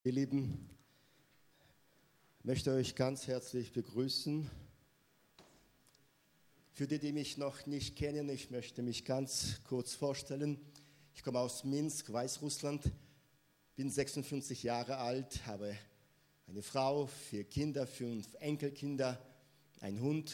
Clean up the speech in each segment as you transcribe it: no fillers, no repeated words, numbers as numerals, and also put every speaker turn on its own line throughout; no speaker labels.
Ihr Lieben, ich möchte euch ganz herzlich begrüßen. Für die, die mich noch nicht kennen, ich möchte mich ganz kurz vorstellen. Ich komme aus Minsk, Weißrussland, bin 56 Jahre alt, habe eine Frau, 4 Kinder, 5 Enkelkinder, einen Hund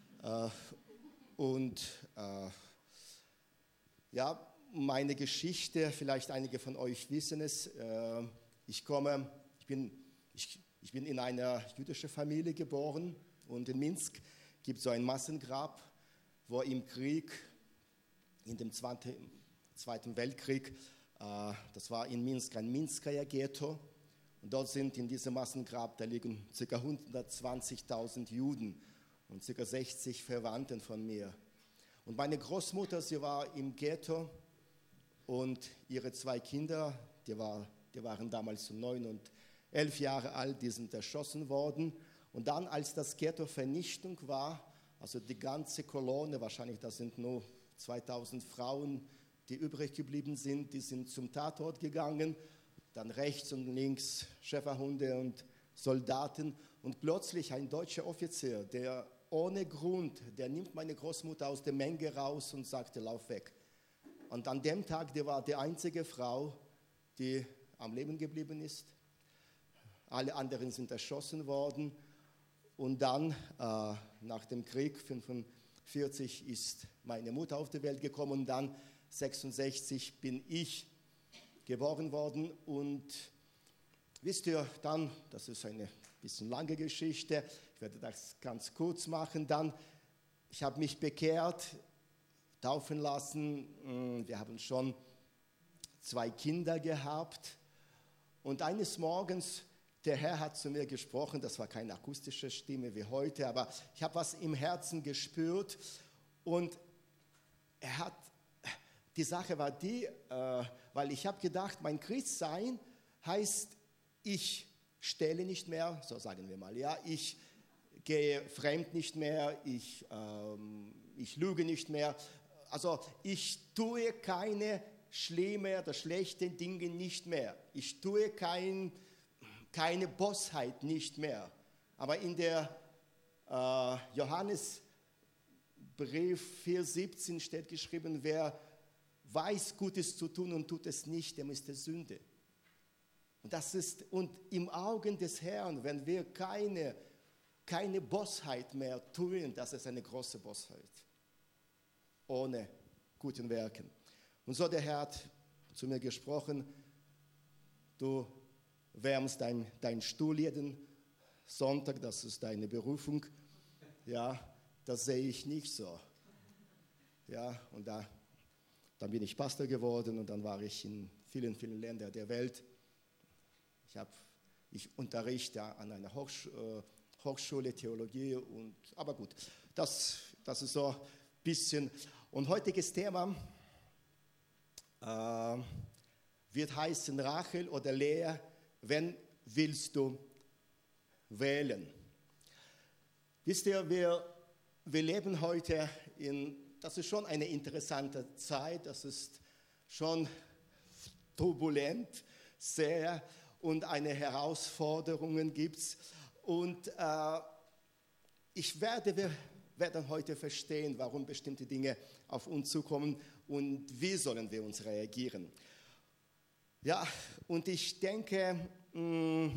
meine Geschichte, vielleicht einige von euch wissen es. Ich bin in einer jüdischen Familie geboren und in Minsk gibt es so ein Massengrab, wo im Krieg, in dem Zweiten Weltkrieg, das war in Minsk ein Minsker Ghetto, und dort sind in diesem Massengrab, da liegen ca. 120.000 Juden und ca. 60 Verwandten von mir. Und meine Großmutter, sie war im Ghetto und ihre 2 Kinder, die waren damals so 9 und 11 Jahre alt, die sind erschossen worden. Und dann, als das Ghetto Vernichtung war, also die ganze Kolonne, wahrscheinlich das sind nur 2000 Frauen, die übrig geblieben sind, die sind zum Tatort gegangen, dann rechts und links Schäferhunde und Soldaten. Und plötzlich ein deutscher Offizier, der ohne Grund, der nimmt meine Großmutter aus der Menge raus und sagte, lauf weg. Und an dem Tag, die war die einzige Frau, die am Leben geblieben ist. Alle anderen sind erschossen worden. Und dann, nach dem Krieg, 1945, ist meine Mutter auf die Welt gekommen. Und dann, 1966, bin ich geboren worden. Und wisst ihr, dann, das ist eine bisschen lange Geschichte, ich werde das ganz kurz machen. Dann, ich habe mich bekehrt, taufen lassen. Wir haben schon 2 Kinder gehabt. Und eines Morgens, der Herr hat zu mir gesprochen, das war keine akustische Stimme wie heute, aber ich habe was im Herzen gespürt. Und die Sache war die, weil ich habe gedacht, mein Christsein heißt, ich stehle nicht mehr, so sagen wir mal, ja, ich gehe fremd nicht mehr, ich lüge nicht mehr. Also ich tue keine schlimme oder schlechte Dinge nicht mehr. Ich tue keine Bosheit nicht mehr. Aber in der Johannesbrief 4,17 steht geschrieben, wer weiß, Gutes zu tun und tut es nicht, dem ist es Sünde. Und im Augen des Herrn, wenn wir keine Bosheit mehr tun, das ist eine große Bosheit. Ohne guten Werken. Und so der Herr hat zu mir gesprochen, du wärmst dein Stuhl jeden Sonntag, das ist deine Berufung. Ja, das sehe ich nicht so. Ja, und dann bin ich Pastor geworden und dann war ich in vielen, vielen Ländern der Welt. Ich unterrichte an einer Hochschule Theologie, aber gut, das ist so ein bisschen. Und heutiges Thema wird heißen Rachel oder Lea, wen willst du wählen? Wisst ihr, wir leben heute das ist schon eine interessante Zeit, das ist schon turbulent, sehr, und eine Herausforderungen gibt es. Und wir werden heute verstehen, warum bestimmte Dinge auf uns zukommen und wie sollen wir uns reagieren. Ja, und ich denke, wir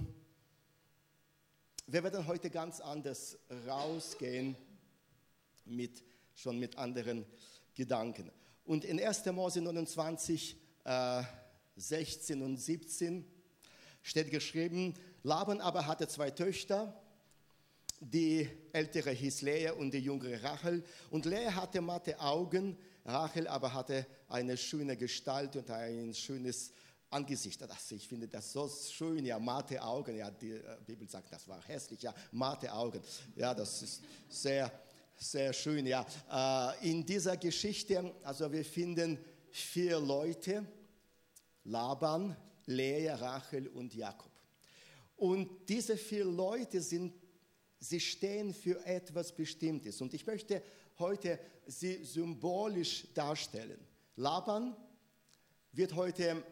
werden heute ganz anders rausgehen, schon mit anderen Gedanken. Und in 1. Mose 29, 16 und 17 steht geschrieben, Laban aber hatte 2 Töchter, die ältere hieß Lea und die jüngere Rachel. Und Lea hatte matte Augen, Rachel aber hatte eine schöne Gestalt und ein schönes Angesicht. Ich finde das so schön, ja, matte Augen. Ja, die Bibel sagt, das war hässlich, ja, matte Augen. Ja, das ist sehr, sehr schön, ja. In dieser Geschichte, also wir finden 4 Leute, Laban, Lea, Rachel und Jakob. Und diese 4 Leute sie stehen für etwas Bestimmtes. Und ich möchte heute sie symbolisch darstellen. Laban wird heute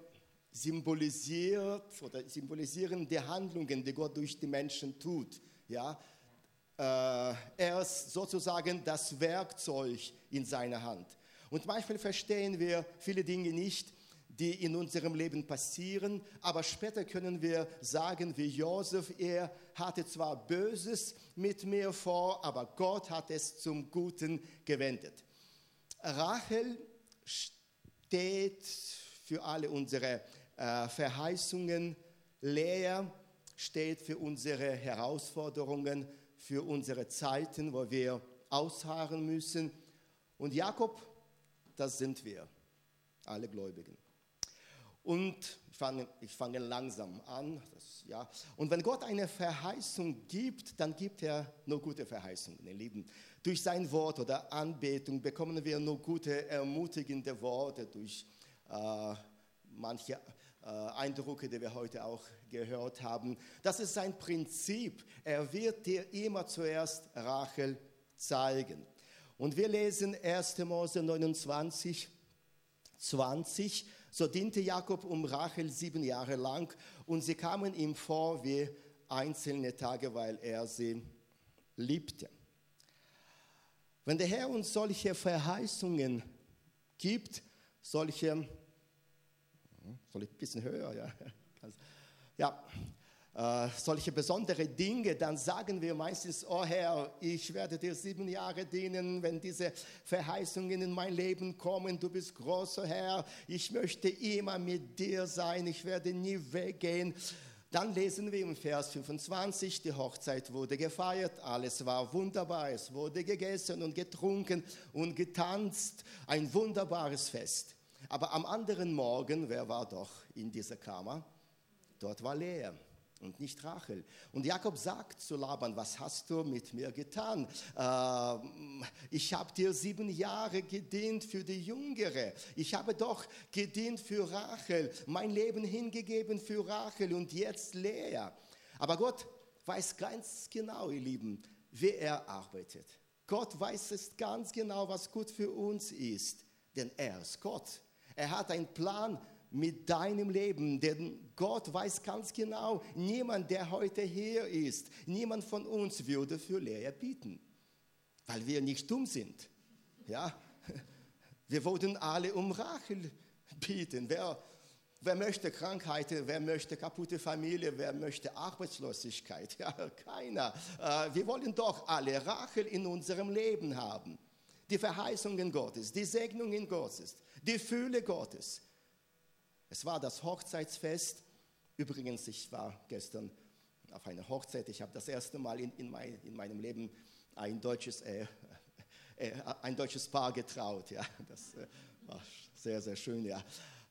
symbolisieren die Handlungen, die Gott durch die Menschen tut. Ja? Er ist sozusagen das Werkzeug in seiner Hand. Und manchmal verstehen wir viele Dinge nicht, die in unserem Leben passieren, aber später können wir sagen, wie Josef, er hatte zwar Böses mit mir vor, aber Gott hat es zum Guten gewendet. Rachel steht für alle unsere Verheißungen, Lea steht für unsere Herausforderungen, für unsere Zeiten, wo wir ausharren müssen. Und Jakob, das sind wir, alle Gläubigen. Und ich fange langsam an. Und wenn Gott eine Verheißung gibt, dann gibt er nur gute Verheißungen, ihr Lieben. Durch sein Wort oder Anbetung bekommen wir nur gute, ermutigende Worte, durch manche Eindrücke, die wir heute auch gehört haben. Das ist sein Prinzip. Er wird dir immer zuerst Rachel zeigen. Und wir lesen 1. Mose 29, 20. So diente Jakob um Rachel 7 Jahre lang und sie kamen ihm vor wie einzelne Tage, weil er sie liebte. Wenn der Herr uns solche Verheißungen gibt, soll ich ein bisschen höher, solche besondere Dinge, dann sagen wir meistens, oh Herr, ich werde dir 7 Jahre dienen, wenn diese Verheißungen in mein Leben kommen. Du bist großer Herr, ich möchte immer mit dir sein, ich werde nie weggehen. Dann lesen wir im Vers 25, die Hochzeit wurde gefeiert, alles war wunderbar, es wurde gegessen und getrunken und getanzt, ein wunderbares Fest. Aber am anderen Morgen, wer war doch in dieser Kammer? Dort war Lea und nicht Rachel. Und Jakob sagt zu Laban, was hast du mit mir getan? Ich habe dir 7 Jahre gedient für die Jüngere. Ich habe doch gedient für Rachel, mein Leben hingegeben für Rachel und jetzt Lea. Aber Gott weiß ganz genau, ihr Lieben, wie er arbeitet. Gott weiß es ganz genau, was gut für uns ist, denn er ist Gott. Er hat einen Plan mit deinem Leben, denn Gott weiß ganz genau, niemand, der heute hier ist, niemand von uns würde für Lea bieten, weil wir nicht dumm sind. Ja? Wir wollten alle um Rachel bieten. Wer möchte Krankheiten, wer möchte kaputte Familie, wer möchte Arbeitslosigkeit? Ja, keiner. Wir wollen doch alle Rachel in unserem Leben haben. Die Verheißungen Gottes, die Segnungen Gottes, die Fülle Gottes. Es war das Hochzeitsfest. Übrigens, ich war gestern auf einer Hochzeit. Ich habe das erste Mal in meinem Leben ein deutsches Paar getraut. Ja. Das war sehr, sehr schön. Ja.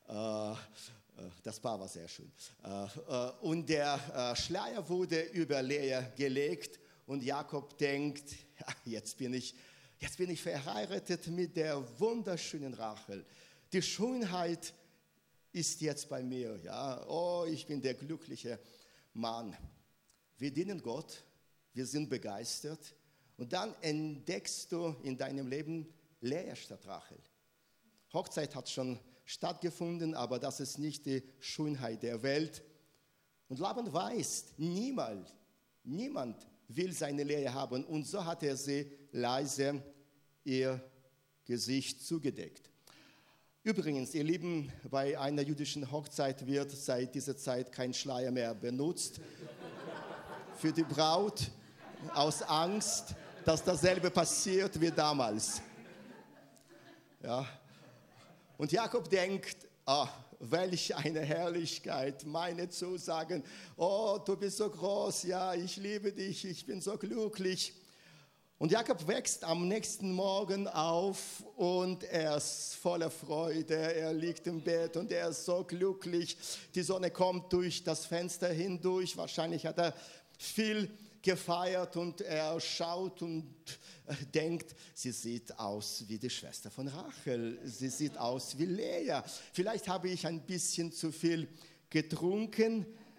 Das Paar war sehr schön. Und der Schleier wurde über Lea gelegt und Jakob denkt, ja, jetzt bin ich verheiratet mit der wunderschönen Rachel. Die Schönheit ist jetzt bei mir. Ja? Oh, ich bin der glückliche Mann. Wir dienen Gott, wir sind begeistert und dann entdeckst du in deinem Leben Lea statt Rachel. Hochzeit hat schon stattgefunden, aber das ist nicht die Schönheit der Welt. Und Laban weiß, niemand will seine Lea haben und so hat er sie leise ihr Gesicht zugedeckt. Übrigens, ihr Lieben, bei einer jüdischen Hochzeit wird seit dieser Zeit kein Schleier mehr benutzt. Für die Braut aus Angst, dass dasselbe passiert wie damals. Ja. Und Jakob denkt, welch eine Herrlichkeit, meine Zusagen. Oh, du bist so groß, ja, ich liebe dich, ich bin so glücklich. Und Jakob wächst am nächsten Morgen auf und er ist voller Freude, er liegt im Bett und er ist so glücklich. Die Sonne kommt durch das Fenster hindurch, wahrscheinlich hat er viel gefeiert und er schaut und denkt, sie sieht aus wie die Schwester von Rachel, sie sieht aus wie Lea. Vielleicht habe ich ein bisschen zu viel getrunken,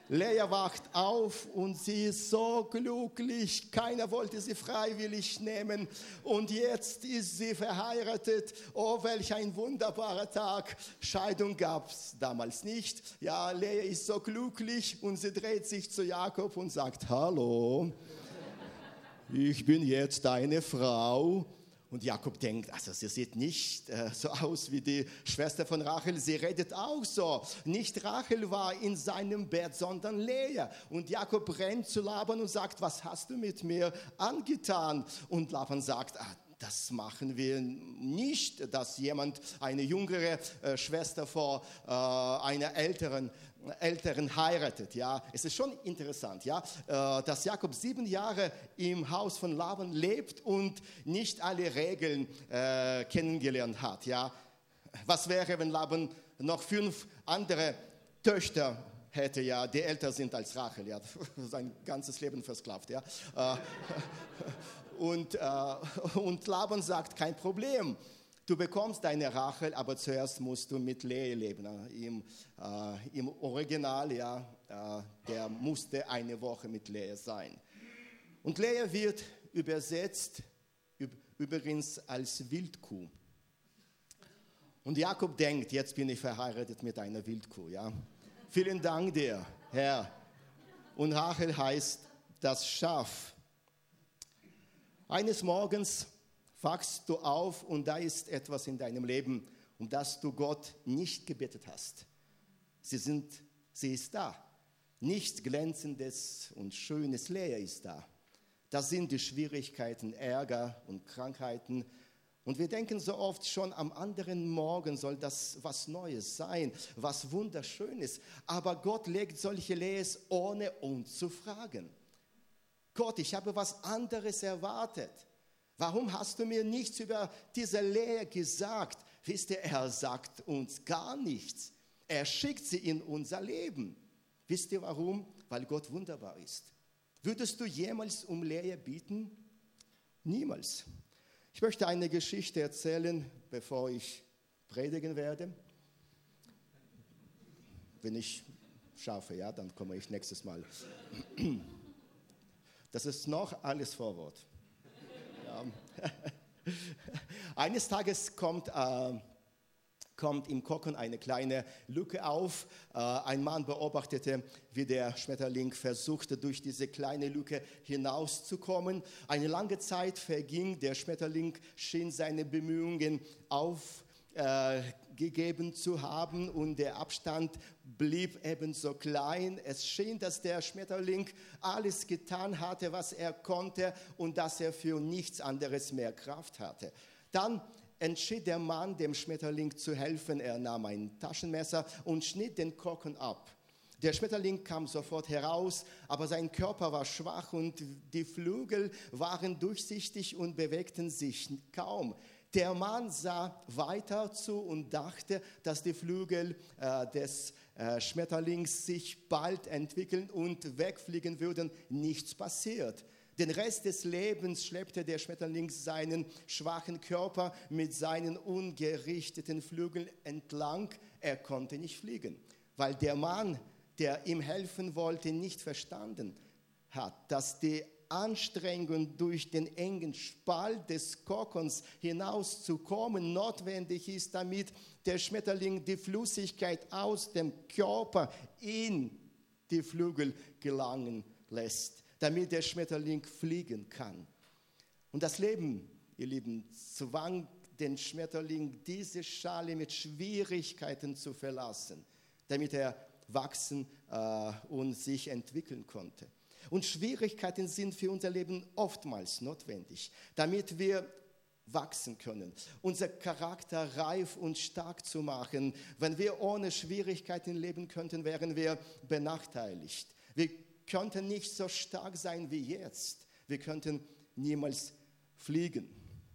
Lea wacht auf und sie ist so glücklich. Keiner wollte sie freiwillig nehmen. Und jetzt ist sie verheiratet. Oh, welch ein wunderbarer Tag. Scheidung gab es damals nicht. Ja, Lea ist so glücklich und sie dreht sich zu Jakob und sagt, hallo, ich bin jetzt deine Frau. Und Jakob denkt, also sie sieht nicht so aus wie die Schwester von Rachel, sie redet auch so. Nicht Rachel war in seinem Bett, sondern Lea. Und Jakob rennt zu Laban und sagt, was hast du mit mir angetan? Und Laban sagt, das machen wir nicht, dass jemand eine jüngere Schwester vor einer älteren heiratet. Ja, es ist schon interessant, ja, dass Jakob 7 Jahre im Haus von Laban lebt und nicht alle Regeln kennengelernt hat. Ja, was wäre, wenn Laban noch 5 andere Töchter hätte, ja, die älter sind als Rachel, ja, sein ganzes Leben versklavt, ja. Und Laban sagt, kein Problem. Du bekommst deine Rachel, aber zuerst musst du mit Lea leben. Im Original, ja, der musste eine Woche mit Lea sein. Und Lea wird übersetzt übrigens als Wildkuh. Und Jakob denkt, jetzt bin ich verheiratet mit einer Wildkuh. Ja? Vielen Dank dir, Herr. Und Rachel heißt das Schaf. Eines Morgens wachst du auf und da ist etwas in deinem Leben, um das du Gott nicht gebetet hast. Sie ist da. Nichts Glänzendes und Schönes, Lea ist da. Das sind die Schwierigkeiten, Ärger und Krankheiten. Und wir denken so oft, schon am anderen Morgen soll das was Neues sein, was Wunderschönes. Aber Gott legt solche Leas, ohne uns zu fragen. Gott, ich habe was anderes erwartet. Warum hast du mir nichts über diese Lea gesagt? Wisst ihr, er sagt uns gar nichts. Er schickt sie in unser Leben. Wisst ihr warum? Weil Gott wunderbar ist. Würdest du jemals um Lea bitten? Niemals. Ich möchte eine Geschichte erzählen, bevor ich predigen werde. Wenn ich schaffe, ja, dann komme ich nächstes Mal. Das ist noch alles Vorwort. Eines Tages kommt im Kokon eine kleine Lücke auf. Ein Mann beobachtete, wie der Schmetterling versuchte, durch diese kleine Lücke hinauszukommen. Eine lange Zeit verging, der Schmetterling schien seine Bemühungen aufgegeben zu haben und der Abstand blieb ebenso klein. Es schien, dass der Schmetterling alles getan hatte, was er konnte und dass er für nichts anderes mehr Kraft hatte. Dann entschied der Mann, dem Schmetterling zu helfen. Er nahm ein Taschenmesser und schnitt den Kokon ab. Der Schmetterling kam sofort heraus, aber sein Körper war schwach und die Flügel waren durchsichtig und bewegten sich kaum. Der Mann sah weiter zu und dachte, dass die Flügel des Schmetterlings sich bald entwickeln und wegfliegen würden. Nichts passiert. Den Rest des Lebens schleppte der Schmetterling seinen schwachen Körper mit seinen ungerichteten Flügeln entlang. Er konnte nicht fliegen, weil der Mann, der ihm helfen wollte, nicht verstanden hat, dass die Anstrengung, durch den engen Spalt des Kokons hinauszukommen, notwendig ist, damit der Schmetterling die Flüssigkeit aus dem Körper in die Flügel gelangen lässt, damit der Schmetterling fliegen kann. Und das Leben, ihr Lieben, zwang den Schmetterling, diese Schale mit Schwierigkeiten zu verlassen, damit er wachsen und sich entwickeln konnte. Und Schwierigkeiten sind für unser Leben oftmals notwendig, damit wir wachsen können, unser Charakter reif und stark zu machen. Wenn wir ohne Schwierigkeiten leben könnten, wären wir benachteiligt. Wir könnten nicht so stark sein wie jetzt. Wir könnten niemals fliegen.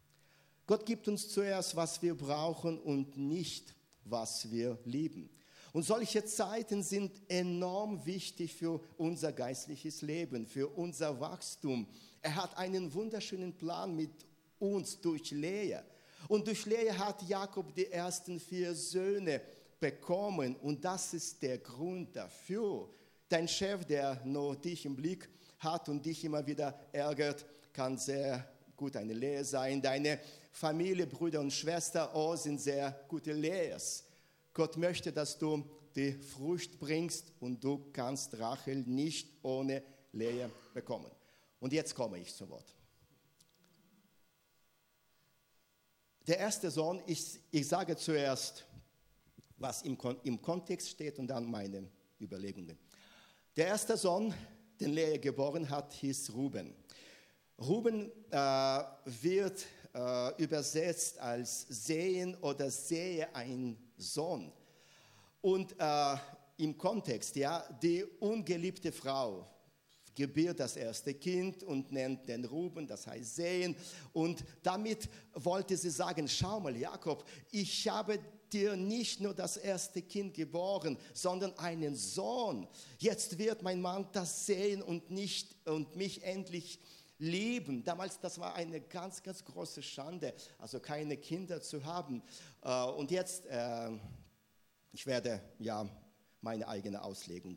Gott gibt uns zuerst, was wir brauchen und nicht, was wir lieben. Und solche Zeiten sind enorm wichtig für unser geistliches Leben, für unser Wachstum. Er hat einen wunderschönen Plan mit uns durch Lea. Und durch Lea hat Jakob die ersten 4 Söhne bekommen. Und das ist der Grund dafür. Dein Chef, der nur dich im Blick hat und dich immer wieder ärgert, kann sehr gut eine Lehre sein. Deine Familie, Brüder und Schwestern sind sehr gute Lehrs. Gott möchte, dass du die Frucht bringst und du kannst Rachel nicht ohne Lehre bekommen. Und jetzt komme ich zum Wort. Der erste Sohn, ich sage zuerst, was im Kontext steht und dann meine Überlegungen. Der erste Sohn, den Lea geboren hat, hieß Ruben. Ruben wird übersetzt als sehen oder sehe ein Sohn. Und im Kontext, ja, die ungeliebte Frau gebiert das erste Kind und nennt den Ruben, das heißt sehen. Und damit wollte sie sagen, schau mal Jakob, ich habe dir nicht nur das erste Kind geboren, sondern einen Sohn. Jetzt wird mein Mann das sehen und mich endlich lieben. Damals, das war eine ganz, ganz große Schande, also keine Kinder zu haben. Und jetzt, ich werde ja meine eigene Auslegung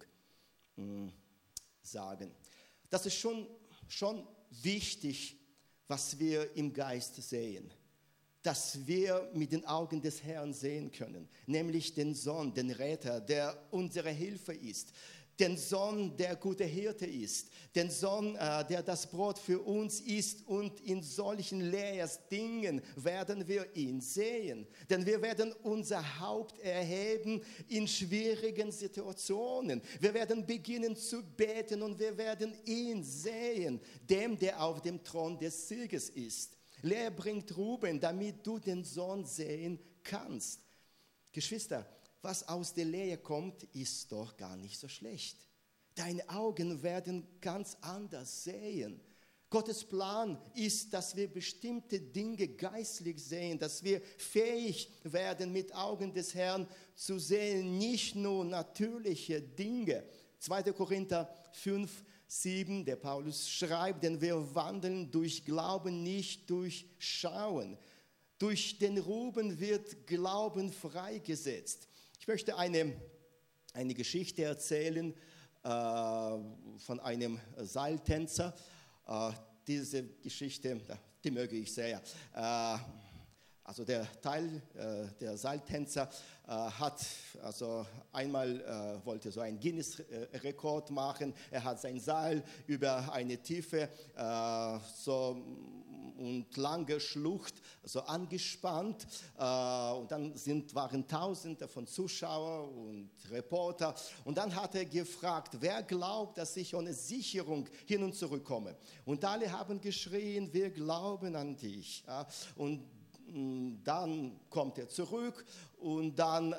sagen. Das ist schon wichtig, was wir im Geist sehen. Dass wir mit den Augen des Herrn sehen können, nämlich den Sohn, den Retter, der unsere Hilfe ist, den Sohn, der gute Hirte ist, den Sohn, der das Brot für uns ist, und in solchen Lehrsdingen werden wir ihn sehen, denn wir werden unser Haupt erheben in schwierigen Situationen, wir werden beginnen zu beten und wir werden ihn sehen, dem, der auf dem Thron des Sieges ist. Lea bringt Ruben, damit du den Sohn sehen kannst. Geschwister, was aus der Lea kommt, ist doch gar nicht so schlecht. Deine Augen werden ganz anders sehen. Gottes Plan ist, dass wir bestimmte Dinge geistlich sehen, dass wir fähig werden, mit Augen des Herrn zu sehen, nicht nur natürliche Dinge. 2. Korinther 5,7, der Paulus schreibt, denn wir wandeln durch Glauben, nicht durch Schauen. Durch den Ruben wird Glauben freigesetzt. Ich möchte eine Geschichte erzählen von einem Seiltänzer. Diese Geschichte, die möge ich sehr. Also der Teil, der Seiltänzer hat also einmal wollte so einen Guinness-Rekord machen. Er hat sein Seil über eine tiefe so und lange Schlucht so angespannt. Und dann waren Tausende von Zuschauern und Reporter. Und dann hat er gefragt, wer glaubt, dass ich ohne Sicherung hin und zurück komme? Und alle haben geschrien, wir glauben an dich. Ja, und dann kommt er zurück und dann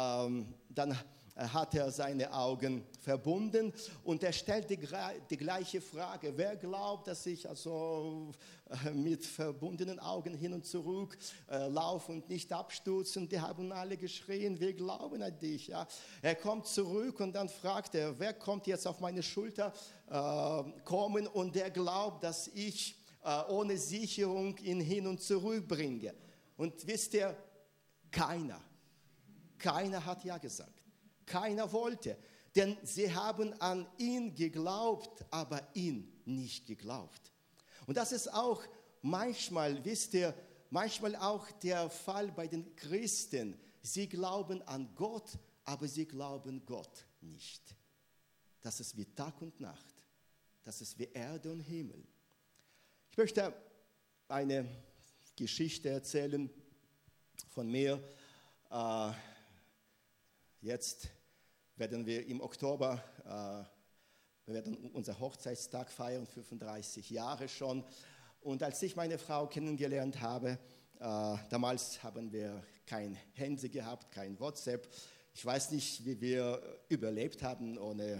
hat er seine Augen verbunden und er stellt die gleiche Frage. Wer glaubt, dass ich also mit verbundenen Augen hin und zurück laufe und nicht abstürze? Und die haben alle geschrien, wir glauben an dich. Ja. Er kommt zurück und dann fragt er, wer kommt jetzt auf meine Schulter kommen und der glaubt, dass ich ohne Sicherung ihn hin und zurück bringe. Und wisst ihr, keiner hat ja gesagt. Keiner wollte, denn sie haben an ihn geglaubt, aber ihn nicht geglaubt. Und das ist auch manchmal, wisst ihr, manchmal auch der Fall bei den Christen. Sie glauben an Gott, aber sie glauben Gott nicht. Das ist wie Tag und Nacht. Das ist wie Erde und Himmel. Ich möchte eine Geschichte erzählen von mir. Jetzt werden wir im Oktober, wir werden unseren Hochzeitstag feiern, 35 Jahre schon. Und als ich meine Frau kennengelernt habe, damals haben wir kein Handy gehabt, kein WhatsApp. Ich weiß nicht, wie wir überlebt haben ohne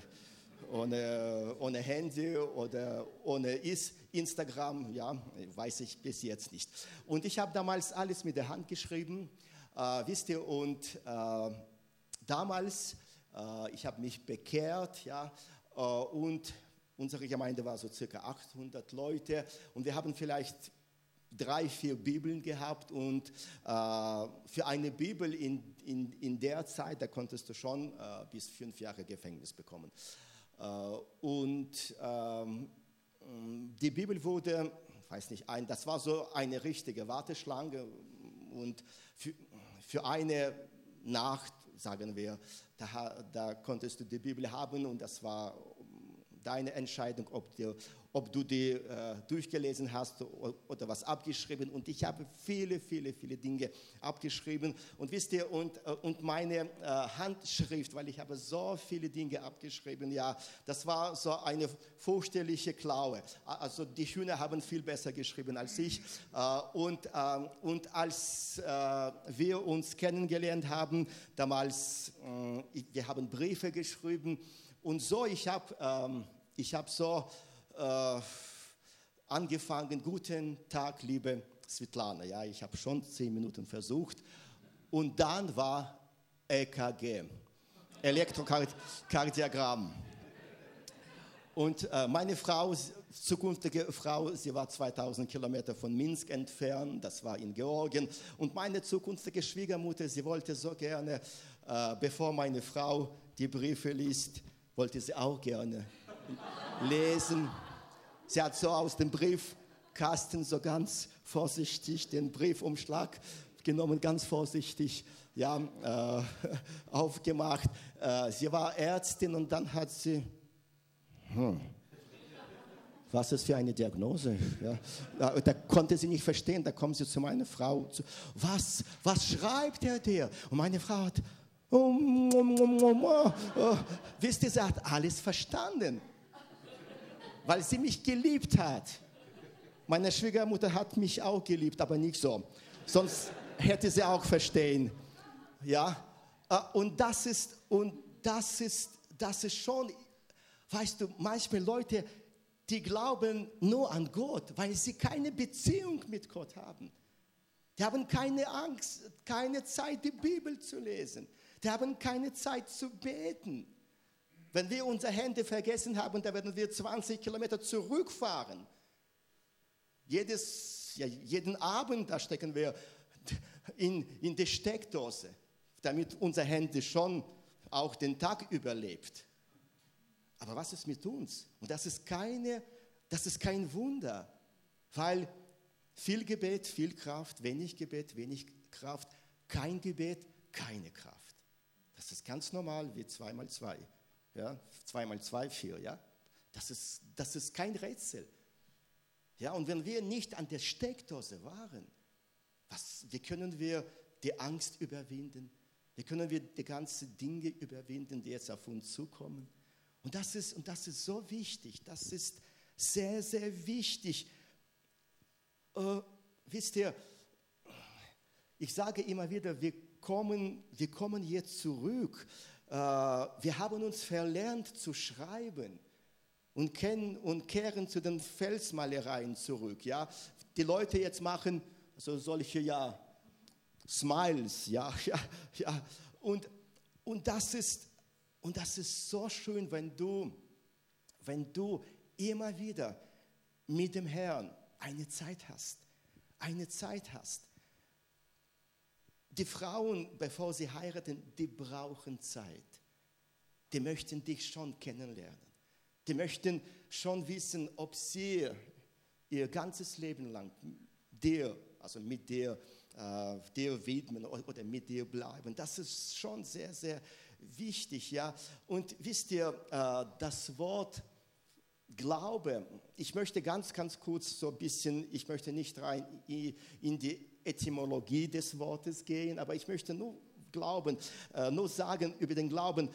Handy oder ohne Instagram, ja, weiß ich bis jetzt nicht. Und ich habe damals alles mit der Hand geschrieben, wisst ihr, und damals, ich habe mich bekehrt, ja, und unsere Gemeinde war so circa 800 Leute und wir haben vielleicht 3, 4 Bibeln gehabt und für eine Bibel in der Zeit, da konntest du schon bis 5 Jahre Gefängnis bekommen. Und die Bibel wurde, weiß nicht, das war so eine richtige Warteschlange. Und für eine Nacht, sagen wir, da konntest du die Bibel haben und das war deine Entscheidung, ob du die durchgelesen hast oder was abgeschrieben. Und ich habe viele Dinge abgeschrieben. Und wisst ihr, und meine Handschrift, weil ich habe so viele Dinge abgeschrieben, ja, das war so eine fürchterliche Klaue. Also die Hühner haben viel besser geschrieben als ich. Und als wir uns kennengelernt haben, damals, wir haben Briefe geschrieben. Und so, ich habe so angefangen, guten Tag, liebe Svetlana. Ja, ich habe schon 10 Minuten versucht. Und dann war EKG, Elektrokardiogramm. Und meine Frau, zukünftige Frau, sie war 2000 Kilometer von Minsk entfernt, das war in Georgien. Und meine zukünftige Schwiegermutter, sie wollte so gerne, bevor meine Frau die Briefe liest, wollte sie auch gerne lesen. Sie hat so aus dem Briefkasten so ganz vorsichtig den Briefumschlag genommen, ganz vorsichtig, ja, aufgemacht. Sie war Ärztin und dann hat sie, was ist für eine Diagnose? Ja, da konnte sie nicht verstehen, da kommt sie zu meiner Frau, was schreibt er dir? Und meine Frau hat, wisst ihr, sie hat alles verstanden, weil sie mich geliebt hat. Meine Schwiegermutter hat mich auch geliebt, aber nicht so. Sonst hätte sie auch verstehen. Ja? Und das ist schon, weißt du, manchmal Leute, die glauben nur an Gott, weil sie keine Beziehung mit Gott haben. Die haben keine Angst, keine Zeit, die Bibel zu lesen. Die haben keine Zeit zu beten. Wenn wir unsere Hände vergessen haben, dann werden wir 20 Kilometer zurückfahren. Jeden Abend, da stecken wir in die Steckdose, damit unsere Hände schon auch den Tag überlebt. Aber was ist mit uns? Und das ist kein Wunder, weil viel Gebet, viel Kraft, wenig Gebet, wenig Kraft, kein Gebet, keine Kraft. Das ist ganz normal wie 2 mal 2. Ja? 2 mal 2, 4. Ja? Das ist kein Rätsel. Ja? Und wenn wir nicht an der Steckdose waren, wie können wir die Angst überwinden? Wie können wir die ganzen Dinge überwinden, die jetzt auf uns zukommen? Und das ist so wichtig. Das ist sehr, sehr wichtig. Wisst ihr, ich sage immer wieder, wir kommen jetzt zurück. Wir haben uns verlernt zu schreiben und kehren zu den Felsmalereien zurück. Ja? Die Leute jetzt machen so solche Smiles, ja. Und das ist so schön, wenn du immer wieder mit dem Herrn eine Zeit hast. Die Frauen, bevor sie heiraten, die brauchen Zeit. Die möchten dich schon kennenlernen. Die möchten schon wissen, ob sie ihr ganzes Leben lang mit dir widmen oder mit dir bleiben. Das ist schon sehr, sehr wichtig. Ja? Und wisst ihr, das Wort Glaube, ich möchte ganz kurz so ein bisschen, ich möchte nicht rein in die Etymologie des Wortes gehen, aber ich möchte nur sagen über den Glauben.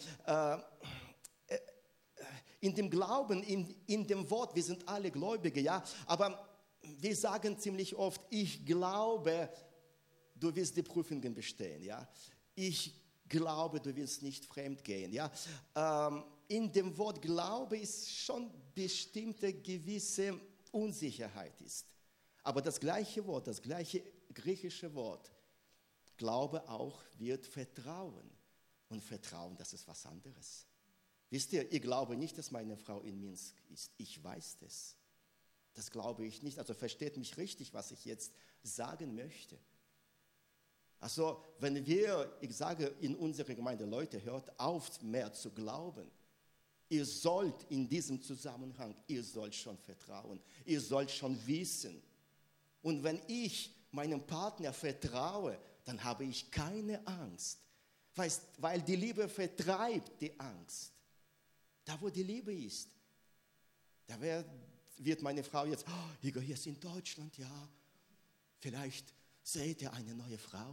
In dem Glauben, in dem Wort, wir sind alle Gläubige, ja, aber wir sagen ziemlich oft, ich glaube, du wirst die Prüfungen bestehen, ja. Ich glaube, du wirst nicht fremd gehen, ja. In dem Wort Glaube ist schon bestimmte gewisse Unsicherheit ist. Aber das gleiche Wort, das gleiche griechische Wort, Glaube auch wird Vertrauen. Und Vertrauen, das ist was anderes. Wisst ihr, ich glaube nicht, dass meine Frau in Minsk ist. Ich weiß das. Das glaube ich nicht. Also versteht mich richtig, was ich jetzt sagen möchte. Also wenn ich sage in unserer Gemeinde, Leute, hört auf mehr zu glauben. Ihr sollt in diesem Zusammenhang, ihr sollt schon vertrauen. Ihr sollt schon wissen. Und wenn ich meinem Partner vertraue, dann habe ich keine Angst. Weil die Liebe vertreibt die Angst. Da, wo die Liebe ist, da wird meine Frau jetzt, oh, Igor, hier ist in Deutschland, ja, vielleicht seht ihr eine neue Frau.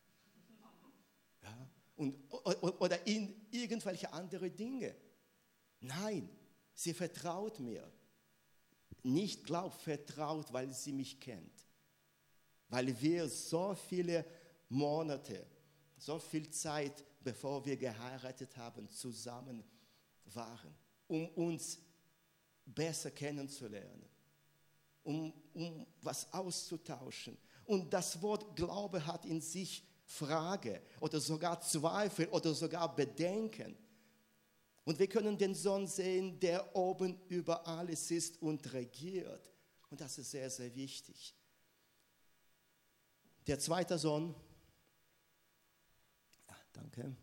Ja, oder in irgendwelche andere Dinge. Nein, sie vertraut mir. Nicht glaubt, vertraut, weil sie mich kennt. Weil wir so viele Monate, so viel Zeit, bevor wir geheiratet haben, zusammen waren, um uns besser kennenzulernen, um was auszutauschen. Und das Wort Glaube hat in sich Frage oder sogar Zweifel oder sogar Bedenken. Und wir können den Sohn sehen, der oben über alles ist und regiert. Und das ist sehr, sehr wichtig. Der zweite Sohn, danke.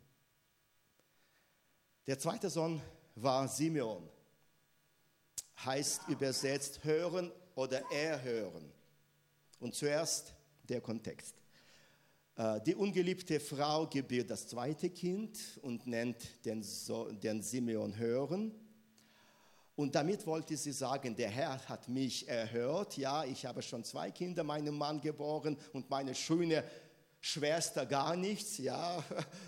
Der zweite Sohn war Simeon. Heißt übersetzt hören oder erhören. Und zuerst der Kontext. Die ungeliebte Frau gebiert das zweite Kind und nennt den Simeon Hören. Und damit wollte sie sagen, der Herr hat mich erhört. Ja, ich habe schon 2 Kinder meinem Mann geboren und meine schöne Schwester gar nichts. Ja,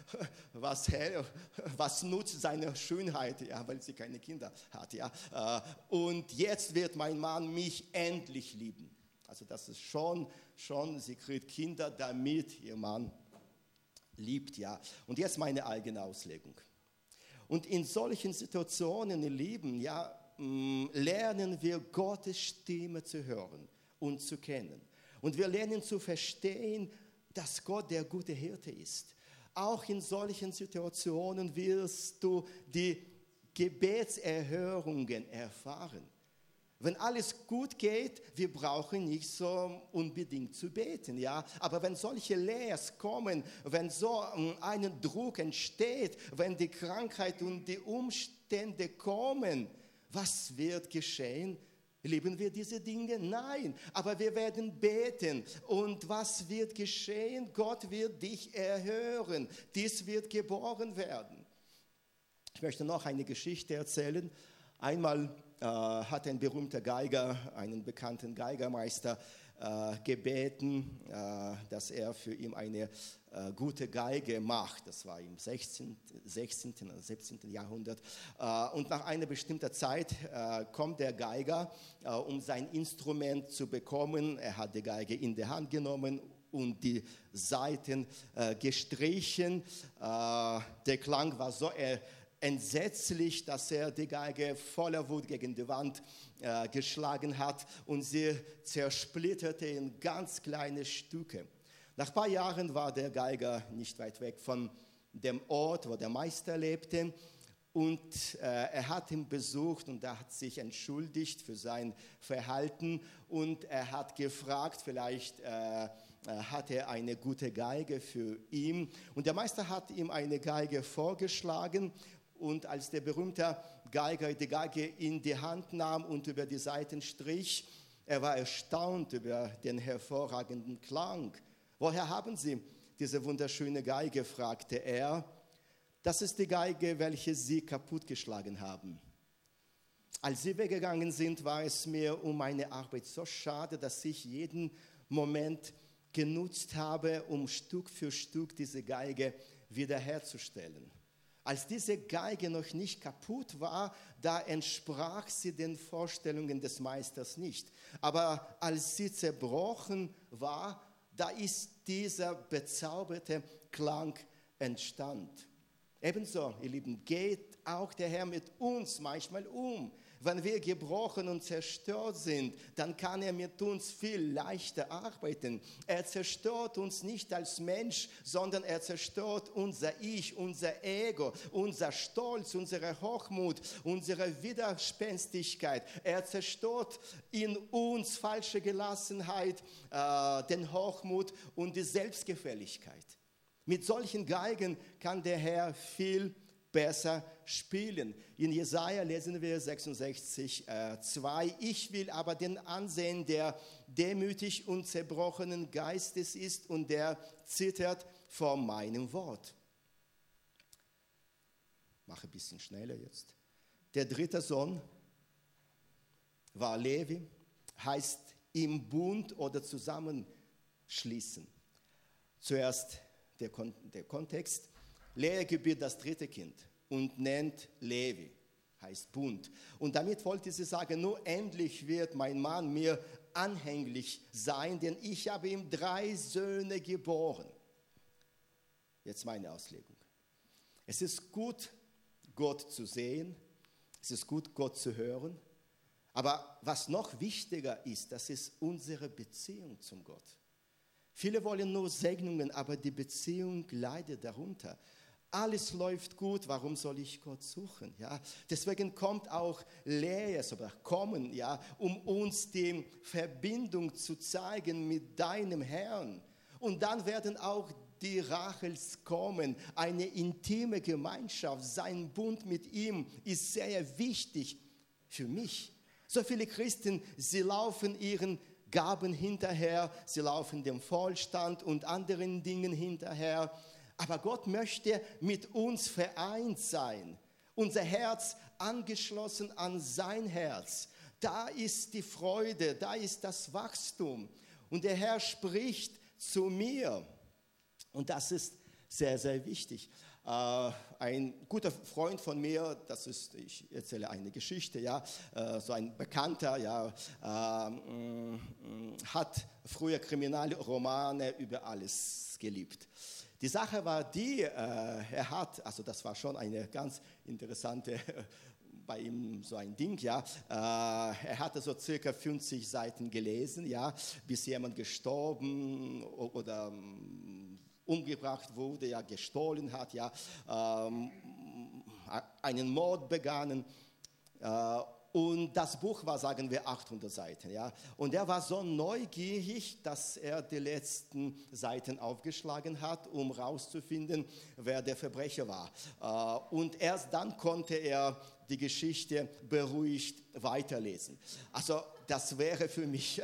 was nutzt seine Schönheit, ja, weil sie keine Kinder hat. Ja. Und jetzt wird mein Mann mich endlich lieben. Also das ist schon, sie kriegt Kinder, damit ihr Mann liebt, ja. Und jetzt meine eigene Auslegung. Und in solchen Situationen, ihr Lieben, ja, lernen wir Gottes Stimme zu hören und zu kennen. Und wir lernen zu verstehen, dass Gott der gute Hirte ist. Auch in solchen Situationen wirst du die Gebetserhörungen erfahren. Wenn alles gut geht, wir brauchen nicht so unbedingt zu beten, ja. Aber wenn solche Leers kommen, wenn so ein Druck entsteht, wenn die Krankheit und die Umstände kommen, was wird geschehen? Lieben wir diese Dinge? Nein, aber wir werden beten. Und was wird geschehen? Gott wird dich erhören. Dies wird geboren werden. Ich möchte noch eine Geschichte erzählen. Einmal hat ein berühmter Geiger, einen bekannten Geigermeister, gebeten, dass er für ihn eine gute Geige macht. Das war im 16. oder 17. Jahrhundert. Und nach einer bestimmten Zeit kommt der Geiger, um sein Instrument zu bekommen. Er hat die Geige in die Hand genommen und die Saiten gestrichen. Der Klang war so entsetzlich, dass er die Geige voller Wut gegen die Wand geschlagen hat und sie zersplitterte in ganz kleine Stücke. Nach ein paar Jahren war der Geiger nicht weit weg von dem Ort, wo der Meister lebte, und er hat ihn besucht und er hat sich entschuldigt für sein Verhalten und er hat gefragt, vielleicht hat er eine gute Geige für ihn, und der Meister hat ihm eine Geige vorgeschlagen. Und als der berühmte Geiger die Geige in die Hand nahm und über die Saiten strich, er war erstaunt über den hervorragenden Klang. Woher haben Sie diese wunderschöne Geige, fragte er. Das ist die Geige, welche Sie kaputtgeschlagen haben. Als Sie weggegangen sind, war es mir um meine Arbeit so schade, dass ich jeden Moment genutzt habe, um Stück für Stück diese Geige wiederherzustellen. Als diese Geige noch nicht kaputt war, da entsprach sie den Vorstellungen des Meisters nicht. Aber als sie zerbrochen war, da ist dieser bezauberte Klang entstanden. Ebenso, ihr Lieben, geht auch der Herr mit uns manchmal um. Wenn wir gebrochen und zerstört sind, dann kann er mit uns viel leichter arbeiten. Er zerstört uns nicht als Mensch, sondern er zerstört unser Ich, unser Ego, unser Stolz, unsere Hochmut, unsere Widerspenstigkeit. Er zerstört in uns falsche Gelassenheit, den Hochmut und die Selbstgefälligkeit. Mit solchen Geigen kann der Herr viel besser spielen. In Jesaja lesen wir 66, 2. Ich will aber den ansehen, der demütig und zerbrochenen Geistes ist und der zittert vor meinem Wort. Mache ein bisschen schneller jetzt. Der dritte Sohn war Levi, heißt im Bund oder zusammenschließen. Zuerst der Kontext. Lea gebiert das dritte Kind und nennt Levi, heißt Bund. Und damit wollte sie sagen, nur endlich wird mein Mann mir anhänglich sein, denn ich habe ihm 3 Söhne geboren. Jetzt meine Auslegung. Es ist gut, Gott zu sehen, es ist gut, Gott zu hören, aber was noch wichtiger ist, das ist unsere Beziehung zum Gott. Viele wollen nur Segnungen, aber die Beziehung leidet darunter. Alles läuft gut, warum soll ich Gott suchen? Ja, deswegen kommt auch Leas oder kommen, ja, um uns die Verbindung zu zeigen mit deinem Herrn. Und dann werden auch die Rachels kommen, eine intime Gemeinschaft, sein Bund mit ihm ist sehr wichtig für mich. So viele Christen, sie laufen ihren Gaben hinterher, sie laufen dem Wohlstand und anderen Dingen hinterher. Aber Gott möchte mit uns vereint sein, unser Herz angeschlossen an sein Herz. Da ist die Freude, da ist das Wachstum. Und der Herr spricht zu mir. Und das ist sehr, sehr wichtig. Ein guter Freund von mir, ich erzähle eine Geschichte, ja, so ein Bekannter, ja, hat früher Kriminalromane über alles geliebt. Die Sache war die, das war schon eine ganz interessante, bei ihm so ein Ding, ja, er hatte so circa 50 Seiten gelesen, ja, bis jemand gestorben oder umgebracht wurde, ja, gestohlen hat, ja, einen Mord begangen. Und das Buch war, sagen wir, 800 Seiten. Ja? Und er war so neugierig, dass er die letzten Seiten aufgeschlagen hat, um herauszufinden, wer der Verbrecher war. Und erst dann konnte er die Geschichte beruhigt weiterlesen. Also das wäre für mich,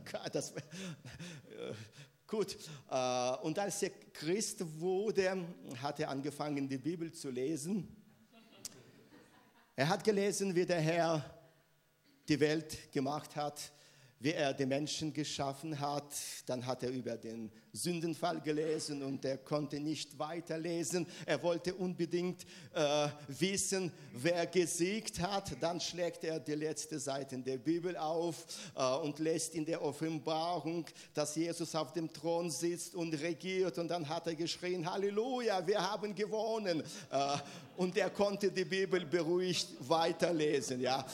gut. Und als er Christ wurde, hat er angefangen, die Bibel zu lesen. Er hat gelesen, wie der Herr die Welt gemacht hat, wie er die Menschen geschaffen hat. Dann hat er über den Sündenfall gelesen und er konnte nicht weiterlesen. Er wollte unbedingt wissen, wer gesiegt hat. Dann schlägt er die letzte Seite der Bibel auf und lässt in der Offenbarung, dass Jesus auf dem Thron sitzt und regiert. Und dann hat er geschrien, Halleluja, wir haben gewonnen. Und er konnte die Bibel beruhigt weiterlesen. Ja.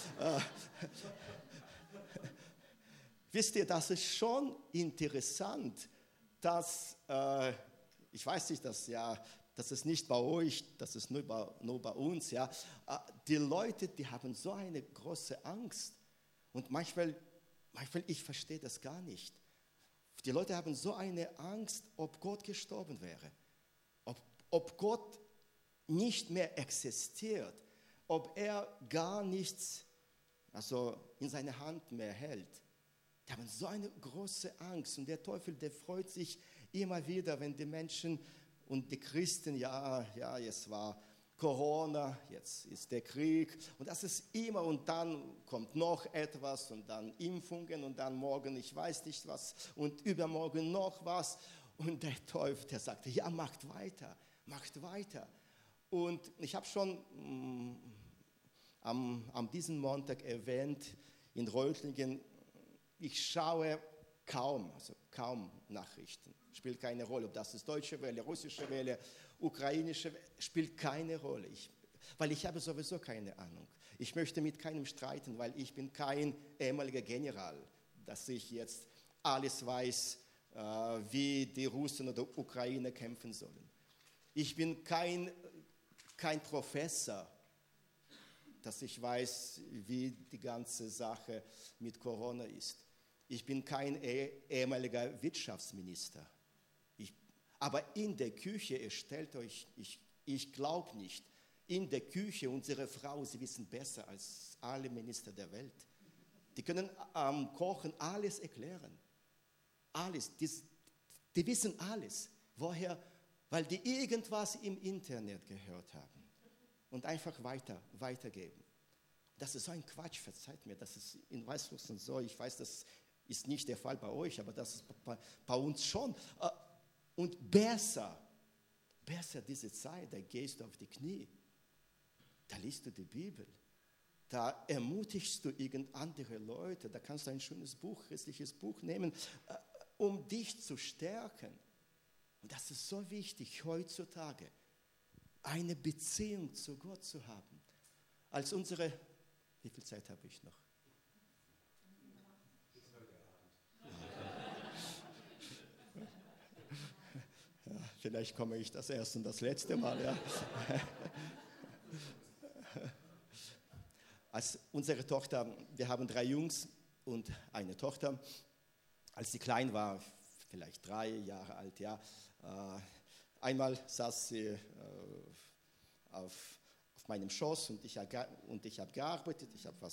Wisst ihr, das ist schon interessant, dass, ich weiß nicht, das ist nicht bei euch, das ist nur bei uns, ja. Die Leute, die haben so eine große Angst und manchmal ich verstehe das gar nicht. Die Leute haben so eine Angst, ob Gott gestorben wäre, ob Gott nicht mehr existiert, ob er gar nichts, also in seiner Hand mehr hält. Die haben so eine große Angst und der Teufel, der freut sich immer wieder, wenn die Menschen und die Christen, ja, jetzt war Corona, jetzt ist der Krieg und das ist immer und dann kommt noch etwas und dann Impfungen und dann morgen ich weiß nicht was und übermorgen noch was und der Teufel, der sagte, ja, macht weiter. Und ich habe schon am diesen Montag erwähnt, in Reutlingen, ich schaue kaum Nachrichten. Spielt keine Rolle, ob das ist deutsche Welle, russische Welle, ukrainische Welle, spielt keine Rolle. Weil ich habe sowieso keine Ahnung. Ich möchte mit keinem streiten, weil ich bin kein ehemaliger General, dass ich jetzt alles weiß, wie die Russen oder Ukrainer kämpfen sollen. Ich bin kein Professor, dass ich weiß, wie die ganze Sache mit Corona ist. Ich bin kein ehemaliger Wirtschaftsminister. Aber in der Küche, ihr stellt euch, ich glaube nicht, in der Küche, unsere Frau, sie wissen besser als alle Minister der Welt. Die können am Kochen alles erklären. Alles. Die wissen alles. Woher? Weil die irgendwas im Internet gehört haben und einfach weitergeben. Das ist so ein Quatsch, verzeiht mir. Das ist in Weißrussland so. Ich weiß, das ist nicht der Fall bei euch, aber das ist bei uns schon. Und besser diese Zeit, da gehst du auf die Knie, da liest du die Bibel, da ermutigst du andere Leute, da kannst du ein schönes Buch, christliches Buch nehmen, um dich zu stärken. Und das ist so wichtig heutzutage, eine Beziehung zu Gott zu haben. Wie viel Zeit habe ich noch? Ja, vielleicht komme ich das erste und das letzte Mal. Ja. Als unsere Tochter, wir haben 3 Jungs und eine Tochter, als sie klein war, vielleicht 3 Jahre alt, ja, einmal saß sie auf meinem Schoß und ich habe gearbeitet, ich habe